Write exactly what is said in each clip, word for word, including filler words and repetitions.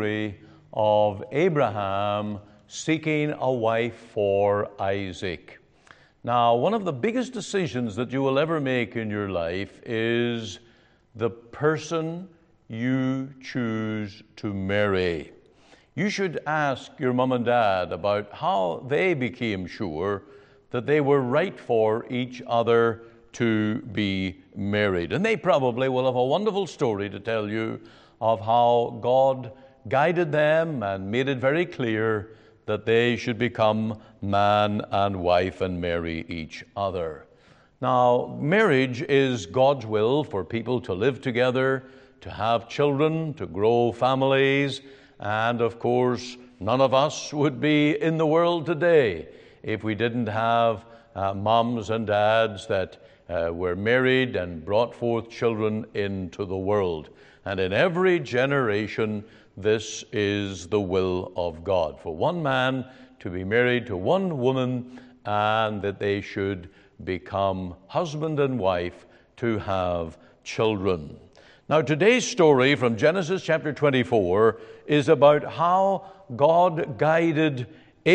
story of Abraham seeking a wife for Isaac. Now, one of the biggest decisions that you will ever make in your life is the person you choose to marry. You should ask your mom and dad about how they became sure that they were right for each other to be married. And they probably will have a wonderful story to tell you of how God guided them and made it very clear that they should become man and wife and marry each other. Now, marriage is God's will for people to live together, to have children, to grow families, and of course, none of us would be in the world today if we didn't have uh, moms and dads that uh, were married and brought forth children into the world. And in every generation, this is the will of God, for one man to be married to one woman, and that they should become husband and wife to have children. Now, today's story from Genesis chapter twenty-four is about how God guided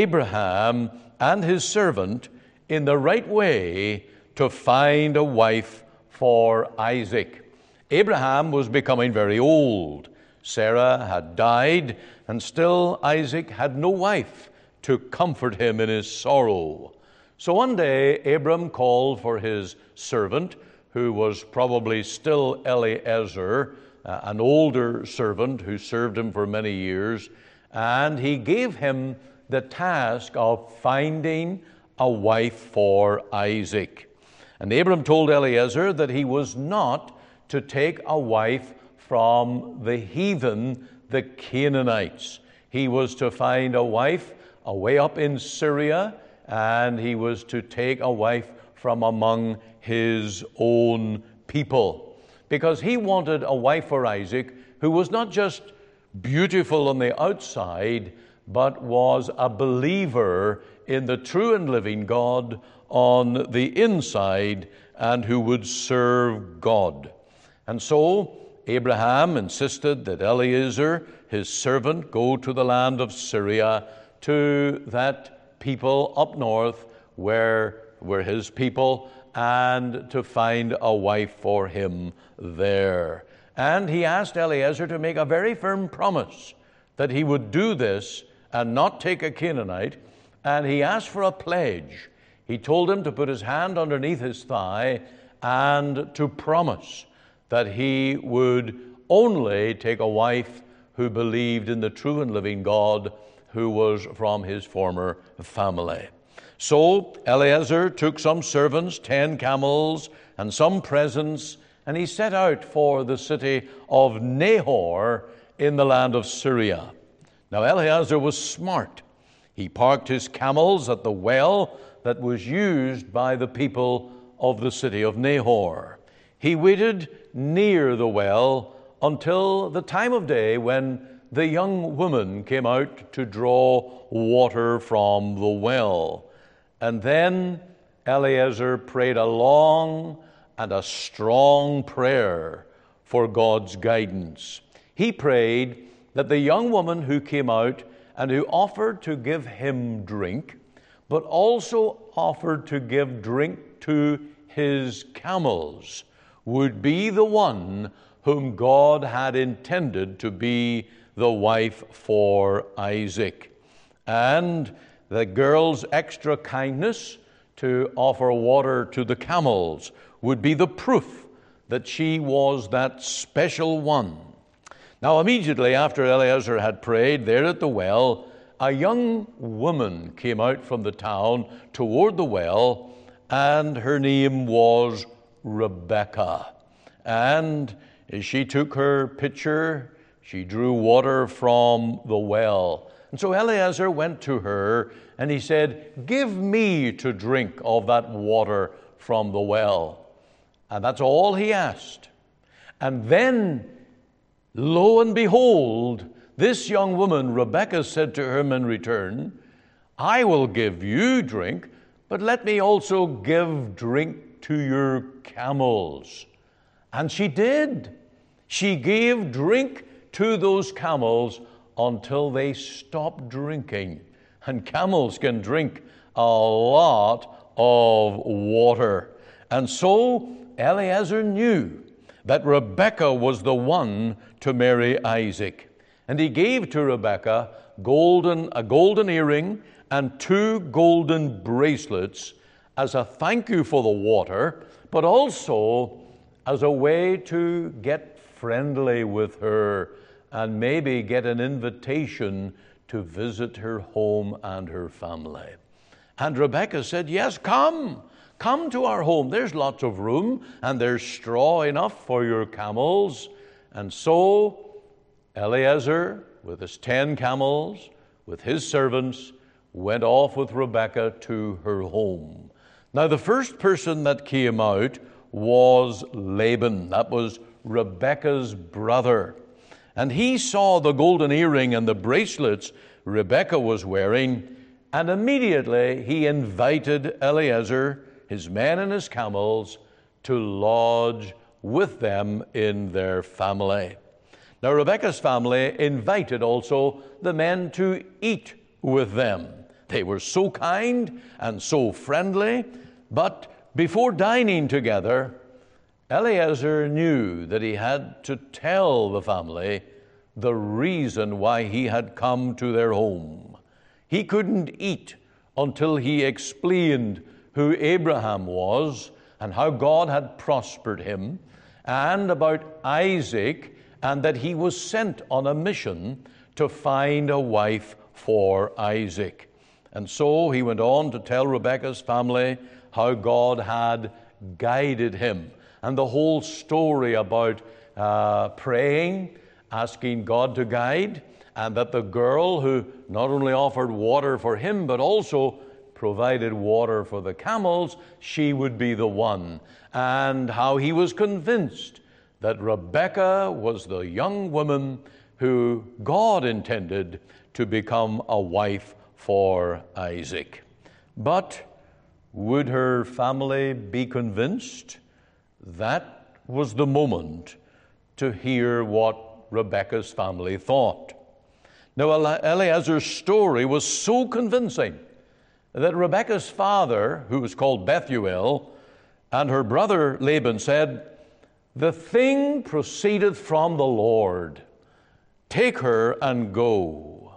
Abraham and his servant in the right way to find a wife for Isaac. Abraham was becoming very old. Sarah had died, and still Isaac had no wife to comfort him in his sorrow. So one day, Abram called for his servant, who was probably still Eliezer, uh, an older servant who served him for many years, and he gave him the task of finding a wife for Isaac. And Abram told Eliezer that he was not to take a wife from the heathen, the Canaanites. He was to find a wife away up in Syria, and he was to take a wife from among his own people, because he wanted a wife for Isaac who was not just beautiful on the outside, but was a believer in the true and living God on the inside, and who would serve God. And so Abraham insisted that Eliezer, his servant, go to the land of Syria, to that people up north where were his people, and to find a wife for him there. And he asked Eliezer to make a very firm promise that he would do this and not take a Canaanite, and he asked for a pledge. He told him to put his hand underneath his thigh and to promise that he would only take a wife who believed in the true and living God, who was from his former family. So Eliezer took some servants, ten camels, and some presents, and he set out for the city of Nahor in the land of Syria. Now Eliezer was smart. He parked his camels at the well that was used by the people of the city of Nahor. He waited near the well until the time of day when the young woman came out to draw water from the well. And then Eliezer prayed a long and a strong prayer for God's guidance. He prayed that the young woman who came out and who offered to give him drink, but also offered to give drink to his camels, would be the one whom God had intended to be the wife for Isaac. And the girl's extra kindness to offer water to the camels would be the proof that she was that special one. Now, immediately after Eliezer had prayed there at the well, a young woman came out from the town toward the well, and her name was Rebekah. And she took her pitcher, she drew water from the well. And so Eliezer went to her, and he said, "Give me to drink of that water from the well." And that's all he asked. And then, lo and behold, this young woman, Rebekah, said to him in return, "I will give you drink, but let me also give drink to your camels." And she did. She gave drink to those camels until they stop drinking. And camels can drink a lot of water. And so Eliezer knew that Rebekah was the one to marry Isaac. And he gave to Rebekah golden, a golden earring and two golden bracelets as a thank you for the water, but also as a way to get friendly with her and maybe get an invitation to visit her home and her family. And Rebekah said, yes, come. Come to our home. There's lots of room, and there's straw enough for your camels. And so Eliezer, with his ten camels, with his servants, went off with Rebekah to her home. Now, the first person that came out was Laban. That was Rebekah's brother. And he saw the golden earring and the bracelets Rebekah was wearing, and immediately he invited Eliezer, his men and his camels, to lodge with them in their family. Now, Rebekah's family invited also the men to eat with them. They were so kind and so friendly, but before dining together, Eliezer knew that he had to tell the family the reason why he had come to their home. He couldn't eat until he explained who Abraham was and how God had prospered him, and about Isaac, and that he was sent on a mission to find a wife for Isaac. And so he went on to tell Rebekah's family how God had guided him, and the whole story about uh, praying, asking God to guide, and that the girl who not only offered water for him, but also provided water for the camels, she would be the one. And how he was convinced that Rebekah was the young woman who God intended to become a wife for Isaac. But would her family be convinced? That was the moment to hear what Rebekah's family thought. Now, Eliezer's story was so convincing that Rebekah's father, who was called Bethuel, and her brother Laban said, "The thing proceedeth from the Lord. Take her and go."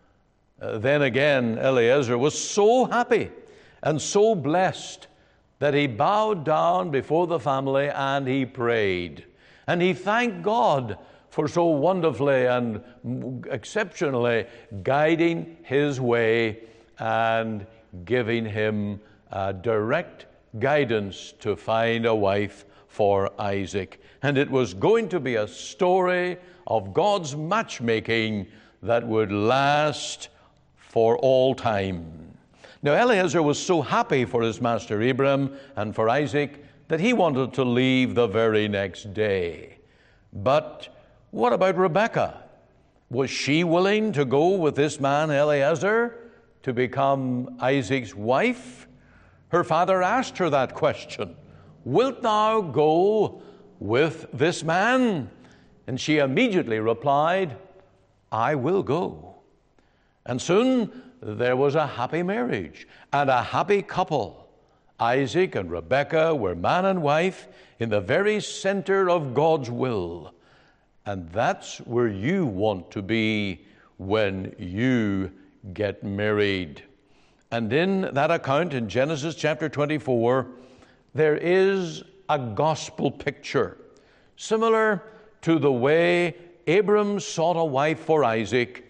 Uh, then again, Eliezer was so happy and so blessed that he bowed down before the family and he prayed. And he thanked God for so wonderfully and exceptionally guiding his way and giving him uh, direct guidance to find a wife for Isaac. And it was going to be a story of God's matchmaking that would last for all time. Now, Eliezer was so happy for his master Abraham and for Isaac that he wanted to leave the very next day. But what about Rebekah? Was she willing to go with this man Eliezer to become Isaac's wife? Her father asked her that question. "Wilt thou go with this man?" And she immediately replied, "I will go." And soon there was a happy marriage and a happy couple. Isaac and Rebekah were man and wife in the very center of God's will. And that's where you want to be when you get married. And in that account in Genesis chapter twenty-four, there is a gospel picture, similar to the way Abram sought a wife for Isaac.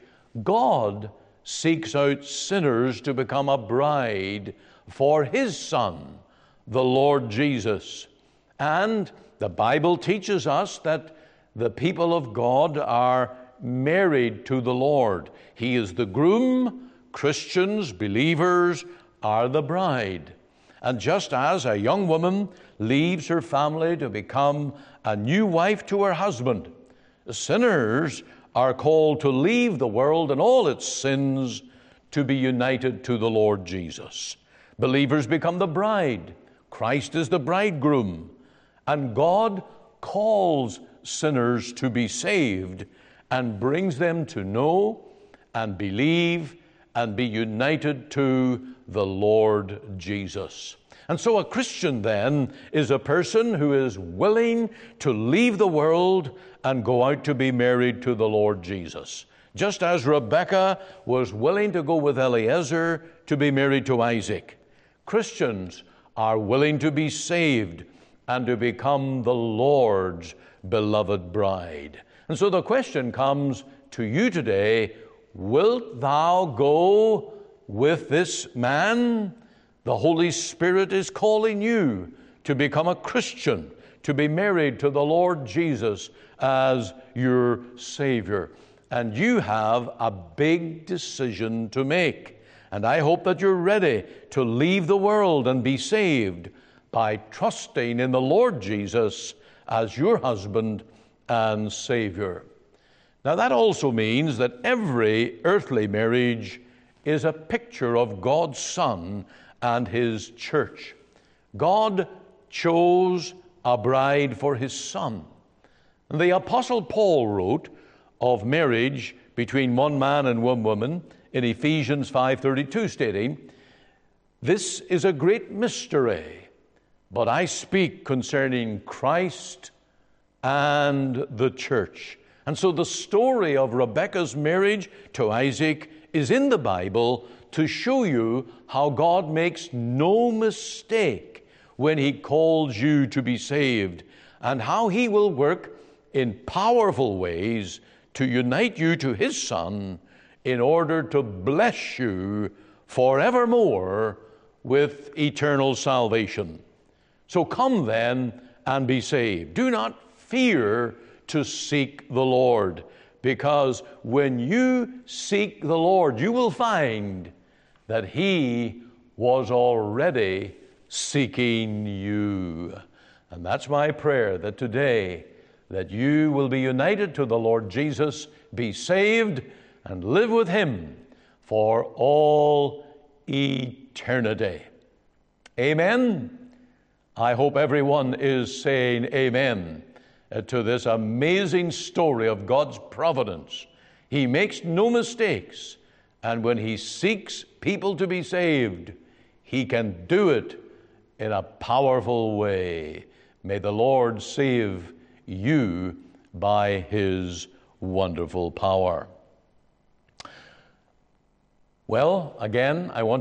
God seeks out sinners to become a bride for his Son, the Lord Jesus. And the Bible teaches us that the people of God are married to the Lord. He is the groom. Christians, believers, are the bride. And just as a young woman leaves her family to become a new wife to her husband, sinners are called to leave the world and all its sins to be united to the Lord Jesus. Believers become the bride. Christ is the bridegroom. And God calls sinners to be saved and brings them to know and believe and be united to the Lord Jesus. And so a Christian then is a person who is willing to leave the world and go out to be married to the Lord Jesus. Just as Rebekah was willing to go with Eliezer to be married to Isaac, Christians are willing to be saved and to become the Lord's beloved bride. And so the question comes to you today, wilt thou go with this man? The Holy Spirit is calling you to become a Christian, to be married to the Lord Jesus as your Savior. And you have a big decision to make. And I hope that you're ready to leave the world and be saved by trusting in the Lord Jesus as your husband and Savior. Now that also means that every earthly marriage is a picture of God's Son and His church. God chose a bride for His Son. And the Apostle Paul wrote of marriage between one man and one woman in Ephesians five thirty-two, stating, "This is a great mystery, but I speak concerning Christ and the church." And so the story of Rebekah's marriage to Isaac is in the Bible to show you how God makes no mistake when He calls you to be saved, and how He will work in powerful ways to unite you to His Son in order to bless you forevermore with eternal salvation. So come then and be saved. Do not fear to seek the Lord, because when you seek the Lord, you will find that He was already seeking you. And that's my prayer, that today that you will be united to the Lord Jesus, be saved, and live with Him for all eternity. Amen. I hope everyone is saying amen to this amazing story of God's providence. He makes no mistakes, and when He seeks people to be saved, He can do it in a powerful way. May the Lord save you by His wonderful power. Well, again, I want